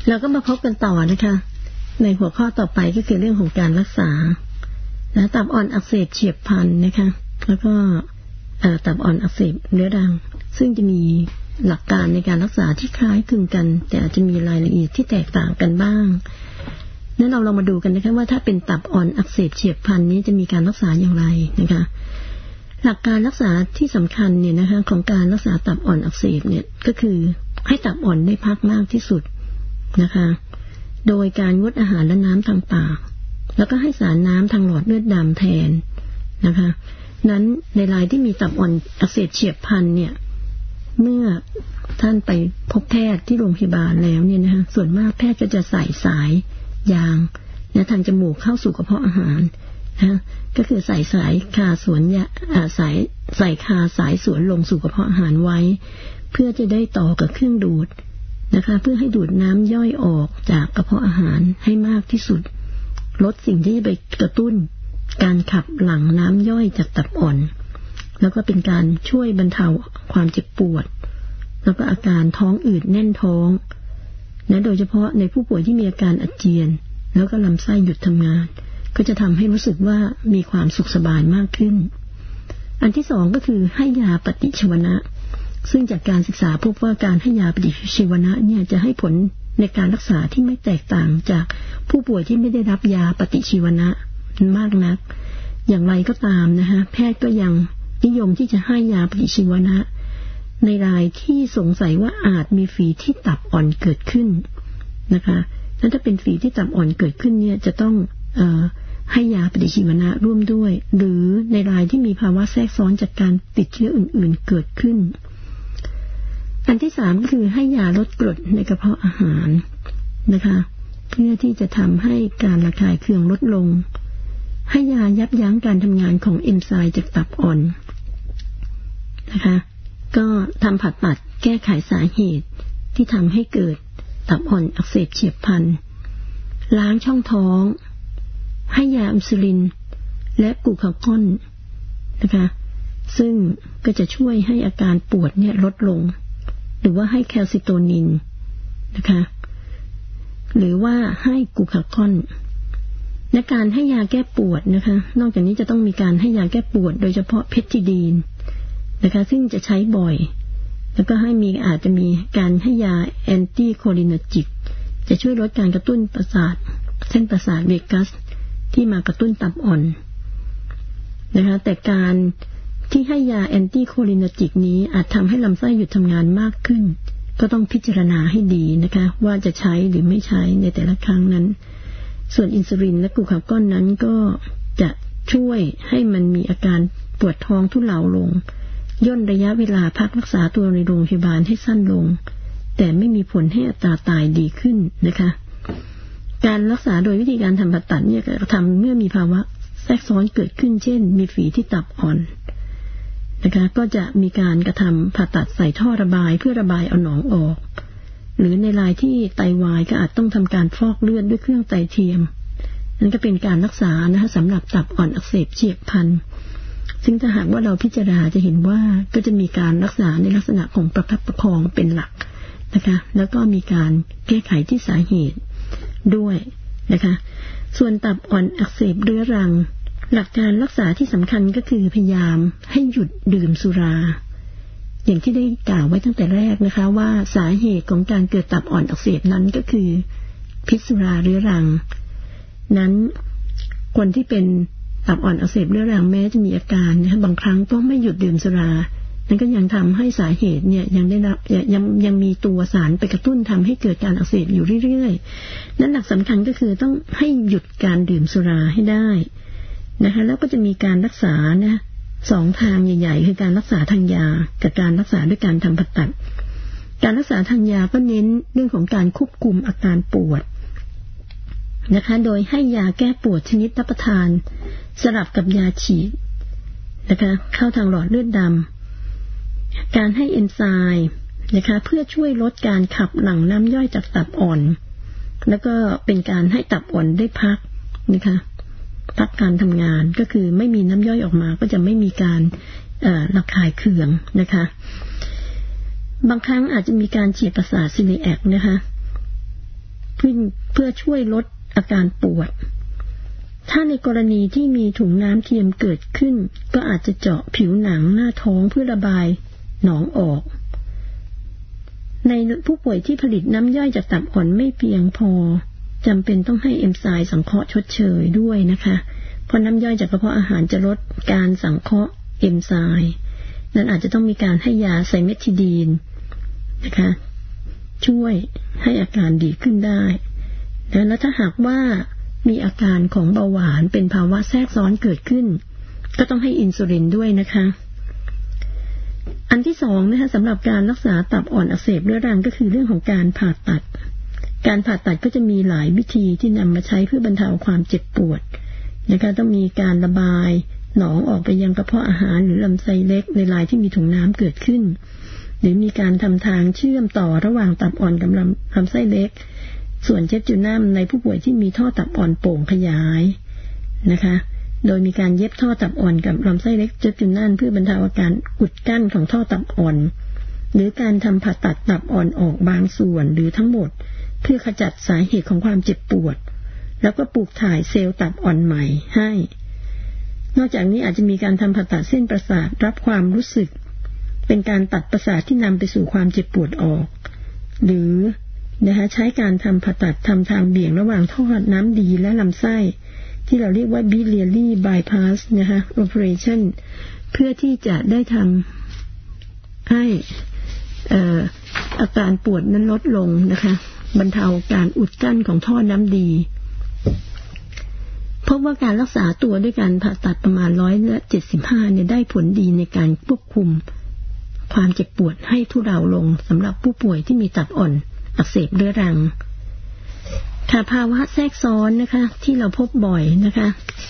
เราก็มาพบกันต่อนะคะในหัวข้อต่อไปก็คือเรื่องของการรักษาตับอ่อนอักเสบเฉียบพลันนะคะแล้วก็ตับอ่อนอักเสบเรื้อรังซึ่งจะมีหลักการในการรักษาที่คล้ายคลึงกันแต่อาจจะมีรายละเอียดที่แตกต่างกันบ้างนั้นเราลองมาดูกันนะคะว่าถ้าเป็นตับอ่อนอักเสบเฉียบพลันนี้จะมีการรักษาอย่างไรนะคะหลักการรักษาที่สำคัญเนี่ยนะคะของการรักษาตับอ่อนอักเสบเนี่ยก็คือให้ตับอ่อนได้พักมากที่สุดนะคะโดยการงดอาหารและน้ำทางปากแล้วก็ให้สารน้ำทางหลอดเลือดดำแทนนะคะนั้นในรายที่มีตับอ่อนอักเสบเฉียบพลันเนี่ยเมื่อท่านไปพบแพทย์ที่โรงพยาบาลแล้วเนี่ยนะคะส่วนมากแพทย์ก็จะใส่สายยางทางจมูกเข้าสู่กระเพาะอาหารนะก็คือใส่สายคาสวนใส่คาสายสวนลงสู่กระเพาะอาหารไว้เพื่อจะได้ต่อกับเครื่องดูดนะคะเพื่อให้ดูดน้ำย่อยออกจากกระเพาะอาหารให้มากที่สุดลดสิ่งที่จะไปกระตุ้นการขับหลั่งน้ำย่อยจากตับอ่อนแล้วก็เป็นการช่วยบรรเทาความเจ็บปวดแล้วก็อาการท้องอืดแน่นท้องโดยเฉพาะในผู้ป่วยที่มีอาการอาเจียนแล้วก็ลำไส้หยุดทำงานก็จะทำให้รู้สึกว่ามีความสุขสบายมากขึ้นอันที่สองก็คือให้ยาปฏิชีวนะซึ่งจากการศึกษาพบว่าการให้ยาปฏิชีวนะเนี่ยจะให้ผลในการรักษาที่ไม่แตกต่างจากผู้ป่วยที่ไม่ได้รับยาปฏิชีวนะมากนักอย่างไรก็ตามนะคะแพทย์ก็ยังนิยมที่จะให้ยาปฏิชีวนะในรายที่สงสัยว่าอาจมีฝีที่ตับอ่อนเกิดขึ้นนะคะถ้าเป็นฝีที่ตับอ่อนเกิดขึ้นเนี่ยจะต้องให้ยาปฏิชีวนะร่วมด้วยหรือในรายที่มีภาวะแทรกซ้อนจากการติดเชื้ออื่นๆเกิดขึ้นอันที่สามก็คือให้ยาลดกรดในกระเพาะอาหารนะคะเพื่อที่จะทำให้การระคายเคืองลดลงให้ยายับยั้งการทำงานของเอนไซม์จากตับอ่อนนะคะก็ทำผ่าตัดแก้ไขสาเหตุที่ทำให้เกิดตับอ่อนอักเสบเฉียบพลันล้างช่องท้องให้ยาอินซูลินและกลูคาก้อนนะคะซึ่งก็จะช่วยให้อาการปวดเนี่ยลดลงหรือว่าให้แคลซิโตนินนะคะหรือว่าให้กลูคาก้อนในการให้ยาแก้ปวดนะคะนอกจากนี้จะต้องมีการให้ยาแก้ปวดโดยเฉพาะเพทิดีนนะคะซึ่งจะใช้บ่อยแล้วก็อาจจะมีการให้ยาแอนตี้โคลินอจิกจะช่วยลดการกระตุ้นประสาทเส้นประสาทเวกัสที่มากระตุ้นตับอ่อนนะคะแต่การที่ให้ยาแอนตี้โคลินอจิกนี้อาจทำให้ลำไส้หยุดทำงานมากขึ้นก็ต้องพิจารณาให้ดีนะคะว่าจะใช้หรือไม่ใช้ในแต่ละครั้งนั้นส่วนอินซูลินและกลูคาก้อนนั้นก็จะช่วยให้มันมีอาการปวดท้องทุเลาลงย่นระยะเวลาพักรักษาตัวในโรงพยาบาลให้สั้นลงแต่ไม่มีผลให้อัตราตายดีขึ้นนะคะการรักษาโดยวิธีการทำผ่าตัดเนี่ยทำเมื่อมีภาวะแทรกซ้อนเกิดขึ้นเช่นมีฝีที่ตับอ่อนนะคะก็จะมีการกระทำผ่าตัดใส่ท่อระบายเพื่อระบายเอาหนองออกหรือในรายที่ไตวายก็อาจต้องทำการฟอกเลือดด้วยเครื่องไตเทียมนั่นก็เป็นการรักษานะคะสำหรับตับอ่อนอักเสบเฉียบพลันซึ่งถ้าหากว่าเราพิจารณาจะเห็นว่าก็จะมีการรักษาในลักษณะของประคับประคองเป็นหลักนะคะแล้วก็มีการแก้ไขที่สาเหตุด้วยนะคะส่วนตับอ่อนอักเสบเรื้อรังหลักการรักษาที่สำคัญก็คือพยายามให้หยุดดื่มสุราอย่างที่ได้กล่าวไว้ตั้งแต่แรกนะคะว่าสาเหตุของการเกิดตับอ่อนอักเสบนั้นก็คือพิษสุราเรื้อรังนั้นคนที่เป็นตับอ่อนอักเสบเรื้อรังแม้จะมีอาการนะคะบางครั้งต้องไม่หยุดดื่มสุรานั่นก็ยังทำให้สาเหตุเนี่ยยังมีตัวสารไปกระตุ้นทำให้เกิดการอักเสบอยู่เรื่อยๆนั้นหลักสำคัญก็คือต้องให้หยุดการดื่มสุราให้ได้นะคะแล้วก็จะมีการรักษานะสองทางใหญ่ๆคือการรักษาทางยากับการรักษาด้วยการทำผ่าตัดการรักษาทางยาก็เน้นเรื่องของการควบคุมอาการปวดนะคะโดยให้ยาแก้ปวดชนิดรับประทานสลับกับยาฉีดนะคะเข้าทางหลอดเลือดดำการให้เอนไซม์นะคะเพื่อช่วยลดการขับหลั่งน้ำย่อยจากตับอ่อนแล้วก็เป็นการให้ตับอ่อนได้พักนะคะพักการทำงานก็คือไม่มีน้ำย่อยออกมาก็จะไม่มีการระคายเคืองนะคะบางครั้งอาจจะมีการฉีดประสาทซิลิแอกนะคะเพื่อช่วยลดอาการปวดถ้าในกรณีที่มีถุงน้ำเทียมเกิดขึ้นก็อาจจะเจาะผิวหนังหน้าท้องเพื่อระบายหนองออกในผู้ป่วยที่ผลิตน้ำย่อยจากตับอ่อนไม่เพียงพอจำเป็นต้องให้เอนไซม์สังเคราะห์ชดเชยด้วยนะคะเพราะน้ำย่อยจากกระเพาะอาหารจะลดการสังเคราะห์เอนไซม์นั้นอาจจะต้องมีการให้ยาไซเมทิดีนนะคะช่วยให้อาการดีขึ้นได้แล้วถ้าหากว่ามีอาการของเบาหวานเป็นภาวะแทรกซ้อนเกิดขึ้นก็ต้องให้อินซูลินด้วยนะคะอันที่สองนะคะสำหรับการรักษาตับอ่อนอักเสบเรื้อรังก็คือเรื่องของการผ่าตัดการผ่าตัดก็จะมีหลายวิธีที่นำมาใช้เพื่อบรรเทาความเจ็บปวดนะคะต้องมีการระบายหนองออกไปยังกระเพาะอาหารหรือลำไส้เล็กในรายที่มีถุงน้ำเกิดขึ้นหรือมีการทำทางเชื่อมต่อระหว่างตับอ่อนกับลำไส้เล็กส่วนเจจูนัมในผู้ป่วยที่มีท่อตับอ่อนโป่งขยายนะคะโดยมีการเย็บท่อตับอ่อนกับลำไส้เล็กเจจูนัมเพื่อบรรเทาอาการอุดกั้นของท่อตับอ่อนหรือการทำผ่าตัดตับอ่อนออกบางส่วนหรือทั้งหมดเพื่อขจัดสาเหตุของความเจ็บปวดแล้วก็ปลูกถ่ายเซลล์ตับอ่อนใหม่ให้นอกจากนี้อาจจะมีการทำผ่าตัดเส้นประสาทรับความรู้สึกเป็นการตัดประสาทที่นำไปสู่ความเจ็บปวดออกหรือนะคะใช้การทำผ่าตัดทำทางเบี่ยงระหว่างท่อน้ำดีและลำไส้ที่เราเรียกว่า biliary bypass นะคะ operation เพื่อที่จะได้ทำให้อาการปวดนั้นลดลงนะคะบรรเทาการอุดกั้นของท่อน้ำดีพบว่าการรักษาตัวด้วยการผ่าตัดประมาณ175เนี่ยได้ผลดีในการควบคุมความเจ็บปวดให้ทุเลาลงสำหรับผู้ป่วยที่มีตับอ่อนอักเสบเรื้อรังค่ะภาวะแทรกซ้อนนะคะที่เราพบบ่อยนะคะ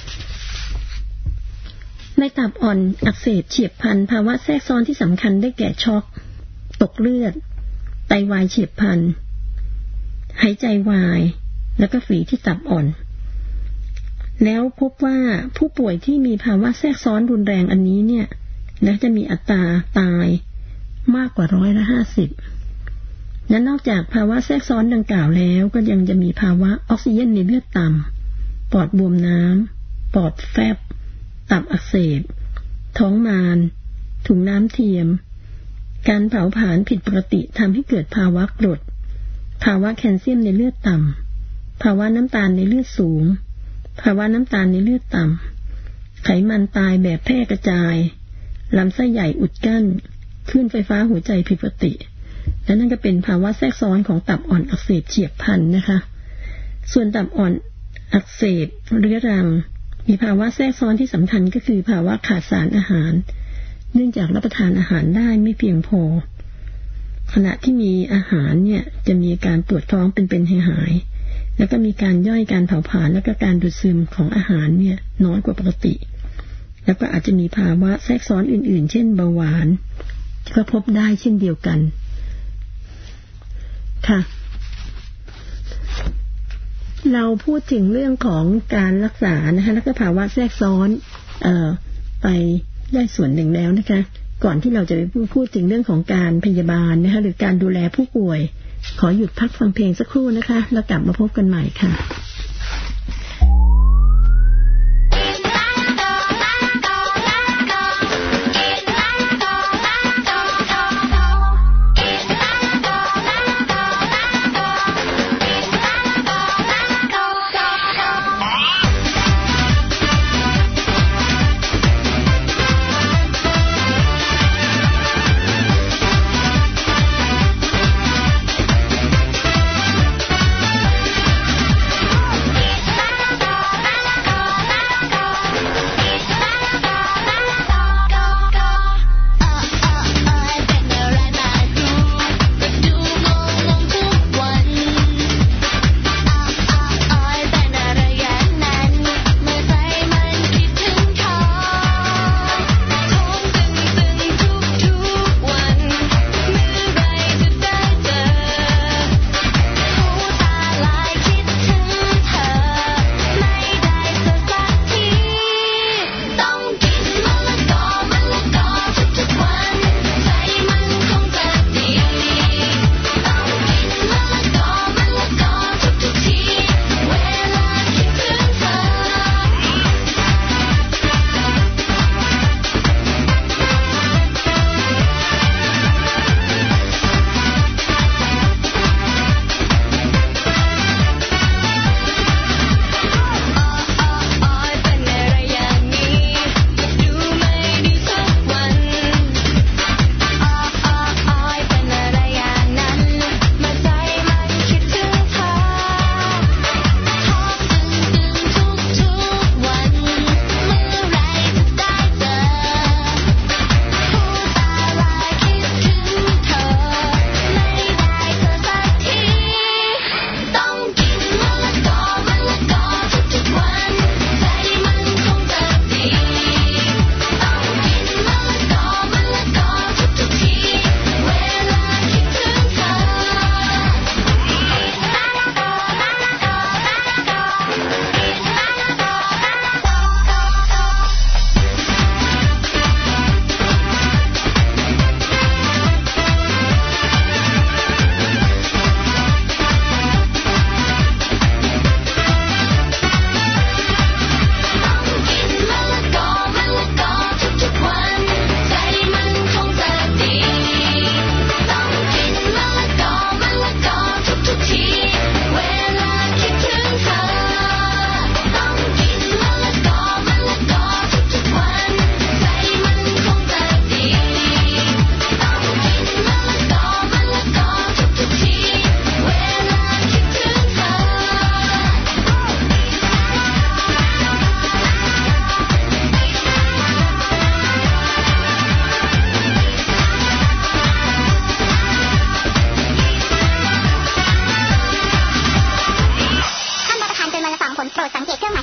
ในตับอ่อนอักเสบเฉียบพลันภาวะแทรกซ้อนที่สำคัญได้แก่ช็อกตกเลือดไตวายเฉียบพลันหายใจวายแล้วก็ฝีที่ตับอ่อนแล้วพบว่าผู้ป่วยที่มีภาวะแทรกซ้อนรุนแรงอันนี้เนี่ยจะมีอัตราตายมากกว่า50%และนอกจากภาวะแทรกซ้อนดังกล่าวแล้วก็ยังจะมีภาวะออกซิเจนในเลือดต่ำปอดบวมน้ำปอดแฟบตับอักเสบท้องมารถุงน้ำเทียมการเผาผลาญผิดปกติทำให้เกิดภาวะกรดภาวะแคลเซียมในเลือดต่ำภาวะน้ำตาลในเลือดสูงภาวะน้ำตาลในเลือดต่ำไขมันตายแบบแพร่กระจายลำไส้ใหญ่อุดกั้นคลื่นไฟฟ้าหัวใจผิดปกติและนั่นก็เป็นภาวะแทรกซ้อนของตับอ่อนอักเสบเฉียบพลันนะคะส่วนตับอ่อนอักเสบเรื้อรังมีภาวะแทรกซ้อนที่สำคัญก็คือภาวะขาดสารอาหารเนื่องจากรับประทานอาหารได้ไม่เพียงพอขณะที่มีอาหารเนี่ยจะมีการปวดท้องเป็นหายๆแล้วก็มีการย่อยการเผาผลาญแล้วก็การดูดซึมของอาหารเนี่ยน้อยกว่าปกติแล้วก็อาจจะมีภาวะแทรกซ้อนอื่นๆเช่นเบาหวานก็พบได้เช่นเดียวกันค่ะเราพูดถึงเรื่องของการรักษานะคะแล้วก็ภาวะแทรกซ้อนไปได้ส่วนหนึ่งแล้วนะคะก่อนที่เราจะไปพูดถึงเรื่องของการพยาบาลนะคะหรือการดูแลผู้ป่วยขอหยุดพักฟังเพลงสักครู่นะคะแล้วกลับมาพบกันใหม่ค่ะ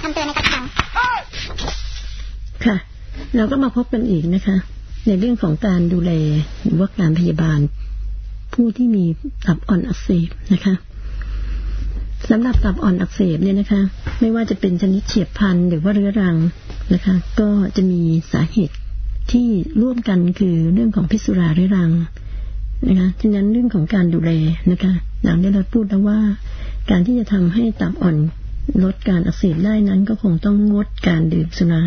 คำเตือนในการฟังค่ะเราก็มาพบกันอีกนะคะในเรื่องของการดูแลหรือว่าการพยาบาลผู้ที่มีตับอ่อนอักเสบนะคะสำหรับตับอ่อนอักเสบเนี่ยนะคะไม่ว่าจะเป็นชนิดเฉียบพลันหรือว่าเรื้อรังนะคะก็จะมีสาเหตุที่ร่วมกันคือเรื่องของพิษสุราเรื้อรังนะคะฉะนั้นเรื่องของการดูแลนะคะอย่างที่เราพูดแล้วว่าการที่จะทำให้ตับอ่อนลดการอักเสบได้นั้นก็คงต้องงดการดื่มสุรา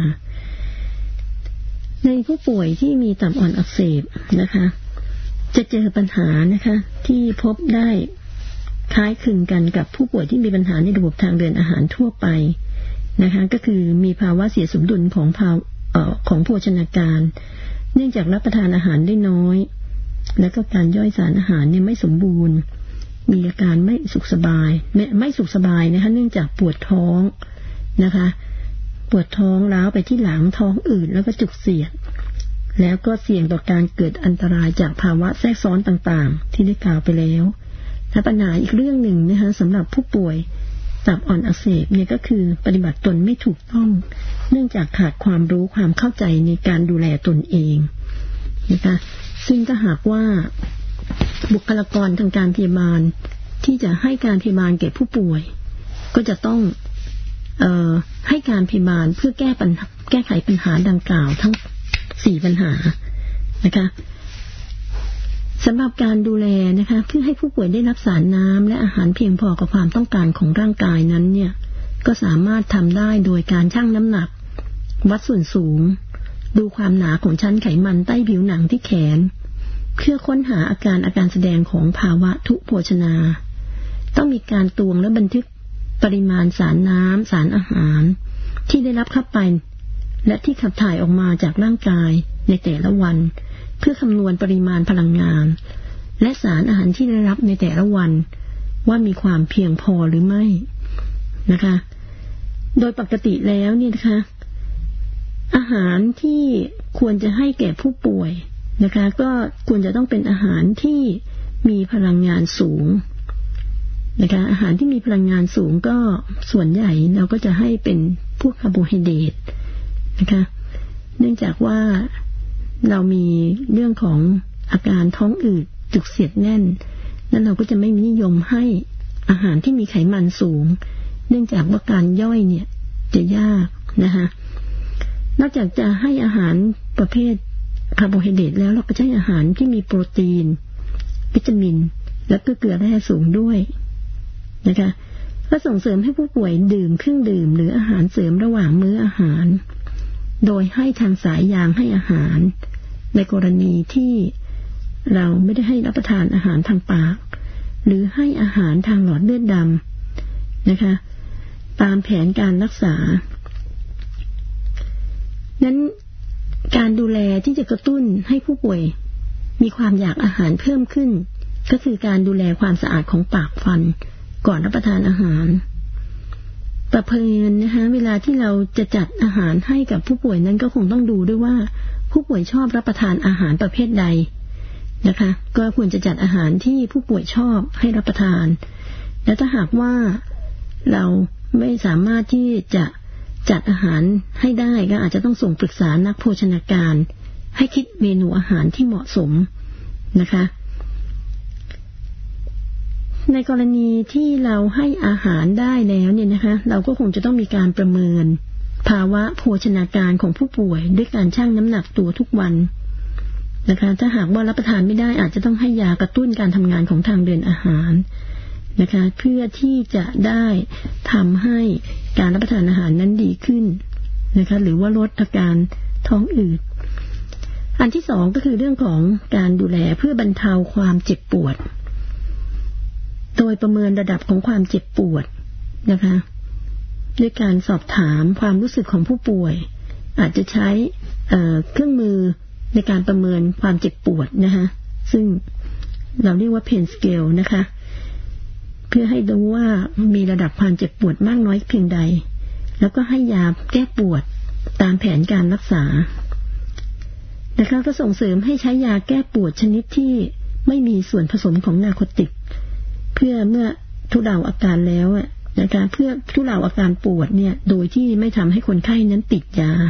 ในผู้ป่วยที่มีตับอ่อนอักเสบนะคะจะเจอปัญหานะคะที่พบได้คล้ายคลึงกันกับผู้ป่วยที่มีปัญหาในระบบทางเดินอาหารทั่วไปนะคะก็คือมีภาวะเสียสมดุลของโภชนาการเนื่องจากรับประทานอาหารได้น้อยแล้วก็การย่อยสารอาหารเนี่ยไม่สมบูรณ์มีอาการไม่สุขสบายนะคะเนื่องจากปวดท้องนะคะปวดท้องล้าวไปที่หลังท้องอืดแล้วก็จุกเสียดแล้วก็เสี่ยงต่อการเกิดอันตรายจากภาวะแทรกซ้อนต่างๆที่ได้กล่าวไปแล้วและปัญหาอีกเรื่องหนึ่งนะคะสำหรับผู้ป่วยตับอ่อนอักเสบเนี่ยก็คือปฏิบัติตนไม่ถูกต้องเนื่องจากขาดความรู้ความเข้าใจในการดูแลตนเองนะคะซึ่งถ้าหากว่าบุคลากรทางการพยาบาลที่จะให้การพยาบาลแก่ผู้ป่วยก็จะต้องให้การพยาบาลเพื่อแก้ไขปัญหาดังกล่าวทั้ง4ปัญหานะคะสำหรับการดูแลนะคะเพื่อให้ผู้ป่วยได้รับสารน้ำและอาหารเพียงพอกับความต้องการของร่างกายนั้นเนี่ยก็สามารถทำได้โดยการชั่งน้ำหนักวัดส่วนสูงดูความหนาของชั้นไขมันใต้ผิวหนังที่แขนเพื่อค้นหาอาการแสดงของภาวะทุพโภชนาต้องมีการตวงและบันทึกปริมาณสารน้ำสารอาหารที่ได้รับเข้าไปและที่ขับถ่ายออกมาจากร่างกายในแต่ละวันเพื่อคำนวณปริมาณพลังงานและสารอาหารที่ได้รับในแต่ละวันว่ามีความเพียงพอหรือไม่นะคะโดยปกติแล้วเนี่ยนะคะอาหารที่ควรจะให้แก่ผู้ป่วยนะคะก็ควรจะต้องเป็นอาหารที่มีพลังงานสูงนะคะอาหารที่มีพลังงานสูงก็ส่วนใหญ่เราก็จะให้เป็นพวกคาร์โบไฮเดรตนะคะเนื่องจากว่าเรามีเรื่องของอาการท้องอืดจุกเสียดแน่นนั้นเราก็จะไม่นิยมให้อาหารที่มีไขมันสูงเนื่องจากว่าการย่อยเนี่ยจะยากนะคะนอกจากจะให้อาหารประเภทคาร์โบไฮเดรตแล้วเราก็ใช้อาหารที่มีโปรตีนวิตามินและก็เกลือแร่สูงด้วยนะคะก็ส่งเสริมให้ผู้ป่วยดื่มเครื่องดื่มหรืออาหารเสริมระหว่างมื้ออาหารโดยให้ทางสายยางให้อาหารในกรณีที่เราไม่ได้ให้รับประทานอาหารทางปากหรือให้อาหารทางหลอดเลือดดำนะคะตามแผนการรักษานั้นการดูแลที่จะกระตุ้นให้ผู้ป่วยมีความอยากอาหารเพิ่มขึ้นก็คือการดูแลความสะอาดของปากฟันก่อนรับประทานอาหารประเพณีนะคะเวลาที่เราจะจัดอาหารให้กับผู้ป่วยนั้นก็คงต้องดูด้วยว่าผู้ป่วยชอบรับประทานอาหารประเภทใดนะคะก็ควรจะจัดอาหารที่ผู้ป่วยชอบให้รับประทานและถ้าหากว่าเราไม่สามารถที่จะจัดอาหารให้ได้ก็อาจจะต้องส่งปรึกษานักโภชนาการให้คิดเมนูอาหารที่เหมาะสมนะคะในกรณีที่เราให้อาหารได้แล้วเนี่ยนะคะเราก็คงจะต้องมีการประเมินภาวะโภชนาการของผู้ป่วยด้วยการชั่งน้ำหนักตัวทุกวันนะคะถ้าหากว่ารับประทานไม่ได้อาจจะต้องให้ยากระตุ้นการทำงานของทางเดินอาหารนะคะเพื่อที่จะได้ทำให้การรับประทานอาหารนั้นดีขึ้นนะคะหรือว่าลดอาการท้องอืดอันที่สองก็คือเรื่องของการดูแลเพื่อบรรเทาความเจ็บปวดโดยประเมินระดับของความเจ็บปวดนะคะด้วยการสอบถามความรู้สึกของผู้ป่วยอาจจะใช้เครื่องมือในการประเมินความเจ็บปวดนะคะซึ่งเราเรียกว่า pain scale นะคะเพื่อให้ดูว่ามีระดับความเจ็บปวดมากน้อยเพียงใดแล้วก็ให้ยาแก้ปวดตามแผนการรักษานะคะก็ส่งเสริมให้ใช้ยาแก้ปวดชนิดที่ไม่มีส่วนผสมของนาร์โคติกเพื่อเมื่อทุเลาอาการแล้วนะคะเพื่อทุเลาอาการปวดเนี่ยโดยที่ไม่ทำให้คนไข้นั้นติดยา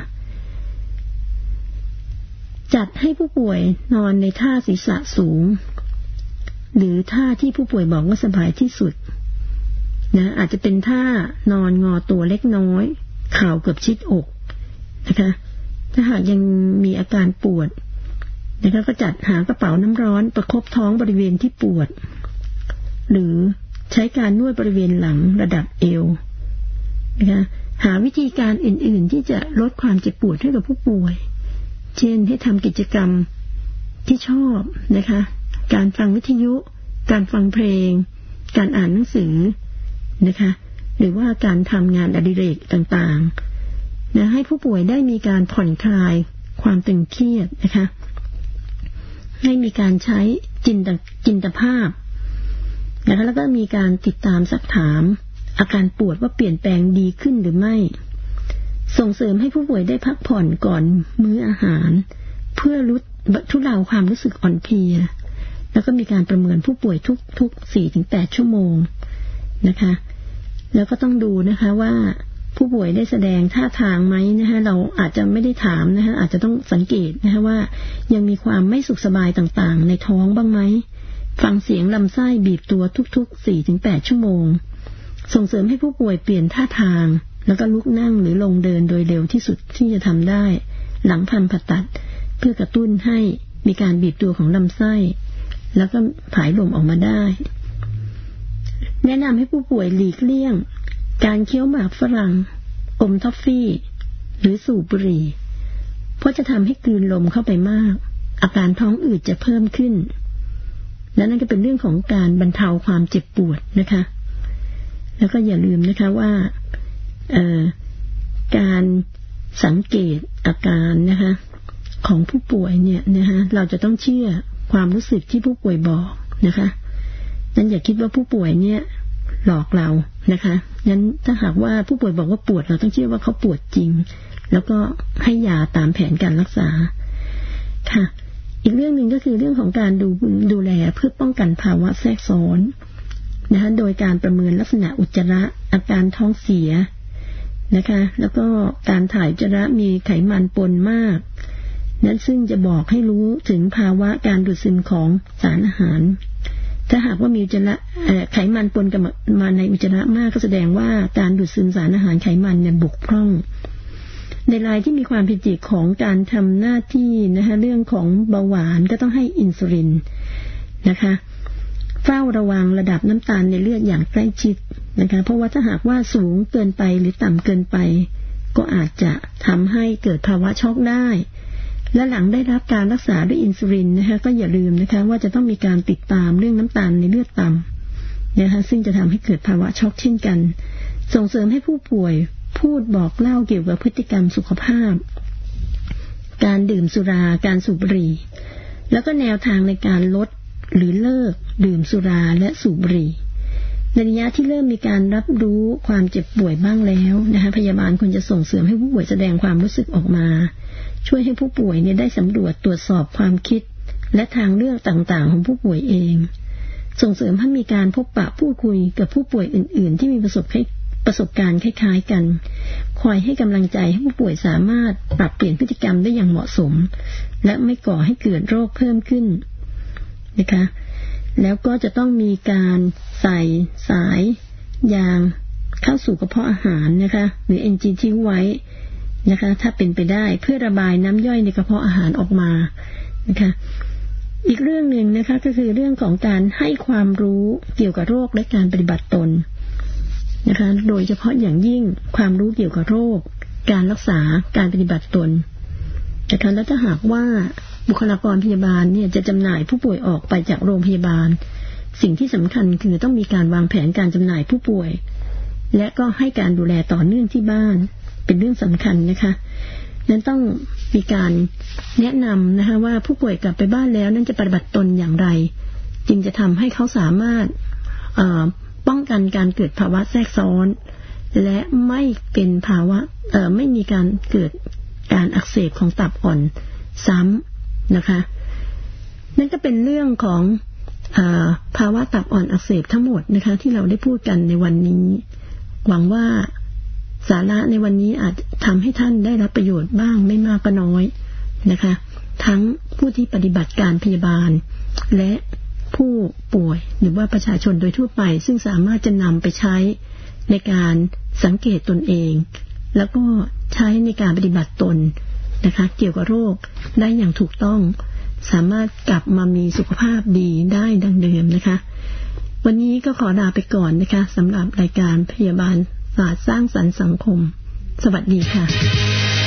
จัดให้ผู้ป่วยนอนในท่าศีรษะสูงหรือท่าที่ผู้ป่วยบอกว่าสบายที่สุดนะอาจจะเป็นท่านอนงอตัวเล็กน้อยเข่าเกือบชิดอกนะคะถ้าหากยังมีอาการปวดนะคะก็จัดหากระเป๋าน้ำร้อนประคบท้องบริเวณที่ปวดหรือใช้การนวดบริเวณหลังระดับเอวนะคะหาวิธีการอื่นๆที่จะลดความเจ็บปวดให้กับผู้ป่วยเช่นให้ทำกิจกรรมที่ชอบนะคะการฟังวิทยุการฟังเพลงการอ่านหนังสือนะคะหรือว่าการทำงานอดิเรกต่างๆนะให้ผู้ป่วยได้มีการผ่อนคลายความตึงเครียดนะคะให้มีการใช้จินตภาพนะคะแล้วก็มีการติดตามสักถามอาการปวดว่าเปลี่ยนแปลงดีขึ้นหรือไม่ส่งเสริมให้ผู้ป่วยได้พักผ่อนก่อนมื้ออาหารเพื่อลดทุเลาความรู้สึกอ่อนเพลียแล้วก็มีการประเมินผู้ป่วยทุก 4-8 ชั่วโมงนะคะแล้วก็ต้องดูนะคะว่าผู้ป่วยได้แสดงท่าทางไหมนะคะเราอาจจะไม่ได้ถามนะคะอาจจะต้องสังเกตนะคะว่ายังมีความไม่สุขสบายต่างๆในท้องบ้างไหมฟังเสียงลำไส้บีบตัวทุก 4-8 ชั่วโมงส่งเสริมให้ผู้ป่วยเปลี่ยนท่าทางแล้วก็ลุกนั่งหรือลงเดินโดยเร็วที่สุดที่จะทำได้หลังผ่าตัดเพื่อกระตุ้นให้มีการบีบตัวของลำไส้แล้วก็ผายลมออกมาได้แนะนำให้ผู้ป่วยหลีกเลี่ยงการเคี้ยวหมากฝรั่งอมทอฟฟี่หรือสูบบุหรี่เพราะจะทำให้กลืนลมเข้าไปมากอาการท้องอืดจะเพิ่มขึ้นและนั่นก็เป็นเรื่องของการบรรเทาความเจ็บปวดนะคะแล้วก็อย่าลืมนะคะว่าการสังเกตอาการนะคะของผู้ป่วยเนี่ยนะคะเราจะต้องเชื่อความรู้สึกที่ผู้ป่วยบอกนะคะนั้นอย่าคิดว่าผู้ป่วยเนี่ยหลอกเรานะคะนั้นถ้าหากว่าผู้ป่วยบอกว่าปวดเราต้องเชื่อว่าเขาปวดจริงแล้วก็ให้ยาตามแผนการรักษาค่ะอีกเรื่องนึงก็คือเรื่องของการดูแลเพื่อป้องกันภาวะแทรกซ้อนนะคะโดยการประเมินลักษณะอุจจาระอาการท้องเสียนะคะแล้วก็การถ่ายอุจจาระมีไขมันปนมากนั้นซึ่งจะบอกให้รู้ถึงภาวะการดูดซึมของสารอาหารถ้าหากว่ามีอุจจาระไขมันปนกับมาในอุจจาระมากก็แสดงว่าการดูดซึมสารอาหารไขมันเนี่ยบกพร่องในรายที่มีความผิดปกติของการทำหน้าที่นะคะเรื่องของเบาหวานก็ต้องให้อินซูลินนะคะเฝ้าระวังระดับน้ำตาลในเลือดอย่างใกล้ชิดนะคะเพราะว่าถ้าหากว่าสูงเกินไปหรือต่ำเกินไปก็อาจจะทำให้เกิดภาวะช็อกได้และหลังได้รับการรักษาด้วยอินซูลินนะคะก็อย่าลืมนะคะว่าจะต้องมีการติดตามเรื่องน้ำตาลในเลือดต่ำนะคะซึ่งจะทำให้เกิดภาวะช็อกเช่นกันส่งเสริมให้ผู้ป่วยพูดบอกเล่าเกี่ยวกับพฤติกรรมสุขภาพการดื่มสุราการสูบบุหรี่แล้วก็แนวทางในการลดหรือเลิกดื่มสุราและสูบบุหรี่ในระยะที่เริ่มมีการรับรู้ความเจ็บป่วยบ้างแล้วนะคะพยาบาลควรจะส่งเสริมให้ผู้ป่วยแสดงความรู้สึกออกมาช่วยให้ผู้ป่วยเนี่ยได้สำรวจตรวจสอบความคิดและทางเลือกต่างๆของผู้ป่วยเองส่งเสริมให้มีการพบปะพูดคุยกับผู้ป่วยอื่นๆที่มีประสบการณ์คล้ายๆกันคอยให้กำลังใจให้ผู้ป่วยสามารถปรับเปลี่ยนพฤติกรรมได้อย่างเหมาะสมและไม่ก่อให้เกิดโรคเพิ่มขึ้นนะคะแล้วก็จะต้องมีการใส่สายยางเข้าสู่กระเพาะอาหารนะคะหรือ NG ทิ้งไว้นะคะถ้าเป็นไปได้เพื่อระบายน้ำย่อยในกระเพาะอาหารออกมานะคะอีกเรื่องหนึ่งนะคะก็คือเรื่องของการให้ความรู้เกี่ยวกับโรคและการปฏิบัติตนนะคะโดยเฉพาะอย่างยิ่งความรู้เกี่ยวกับโรคการรักษาการปฏิบัติตนนะคะแล้วถ้าหากว่าบุคลากรพยาบาลเนี่ยจะจำหน่ายผู้ป่วยออกไปจากโรงพยาบาลสิ่งที่สำคัญคือต้องมีการวางแผนการจำหน่ายผู้ป่วยและก็ให้การดูแลต่อเนื่องที่บ้านเป็นเรื่องสำคัญนะคะนั้นต้องมีการแนะนำนะคะว่าผู้ป่วยกลับไปบ้านแล้วนั้นจะปฏิบัติตนอย่างไรจึงจะทำให้เขาสามารถป้องกันการเกิดภาวะแทรกซ้อนและไม่เป็นภาวะไม่มีการเกิดการอักเสบของตับอ่อนซ้ำนะคะนั่นก็เป็นเรื่องของภาวะตับอ่อนอักเสบทั้งหมดนะคะที่เราได้พูดกันในวันนี้หวังว่าสาระในวันนี้อาจทำให้ท่านได้รับประโยชน์บ้างไม่มากก็น้อยนะคะทั้งผู้ที่ปฏิบัติการพยาบาลและผู้ป่วยหรือว่าประชาชนโดยทั่วไปซึ่งสามารถจะนำไปใช้ในการสังเกตตนเองแล้วก็ใช้ในการปฏิบัติตนนะคะเกี่ยวกับโรคได้อย่างถูกต้องสามารถกลับมามีสุขภาพดีได้ดังเดิมนะคะวันนี้ก็ขอลาไปก่อนนะคะสำหรับรายการพยาบาลศาสตร์สร้างสรรค์สังคมสวัสดีค่ะ